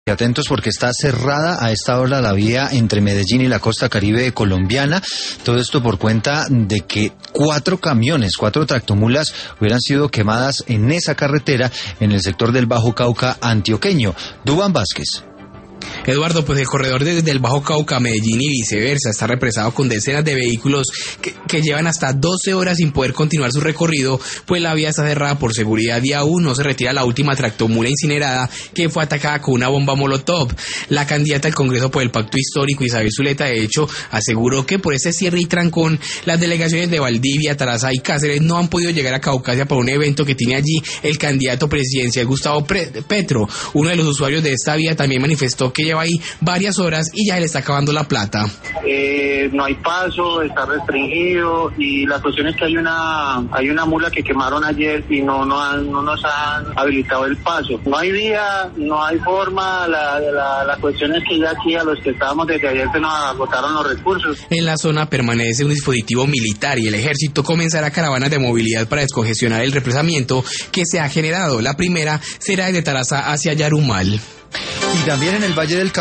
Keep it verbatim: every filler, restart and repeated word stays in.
Atentos porque está cerrada a esta hora la vía entre Medellín y la costa caribe colombiana. Todo esto por cuenta de que cuatro camiones, cuatro tractomulas hubieran sido quemadas en esa carretera en el sector del Bajo Cauca antioqueño. Duván Vázquez. Eduardo, pues el corredor desde el Bajo Cauca a Medellín y viceversa está represado con decenas de vehículos que, que llevan hasta doce horas sin poder continuar su recorrido, pues la vía está cerrada por seguridad y aún no se retira la última tractomula incinerada que fue atacada con una bomba molotov. La candidata al Congreso por el Pacto Histórico, Isabel Zuleta, de hecho, aseguró que por ese cierre y trancón, las delegaciones de Valdivia, Tarazá y Cáceres no han podido llegar a Caucasia por un evento que tiene allí el candidato presidencial Gustavo Petro. Uno de los usuarios de esta vía también manifestó que lleva ahí varias horas y ya se le está acabando la plata. Eh, no hay paso, está restringido y la cuestión es que hay una hay una mula que quemaron ayer y no no, han, no nos han habilitado el paso. No hay vía, no hay forma, la, la, la cuestión es que ya aquí a los que estábamos desde ayer se nos agotaron los recursos. En la zona permanece un dispositivo militar y el ejército comenzará caravanas de movilidad para descongestionar el represamiento que se ha generado. La primera será desde Tarazá hacia Yarumal. Y también en el Valle del Cauca.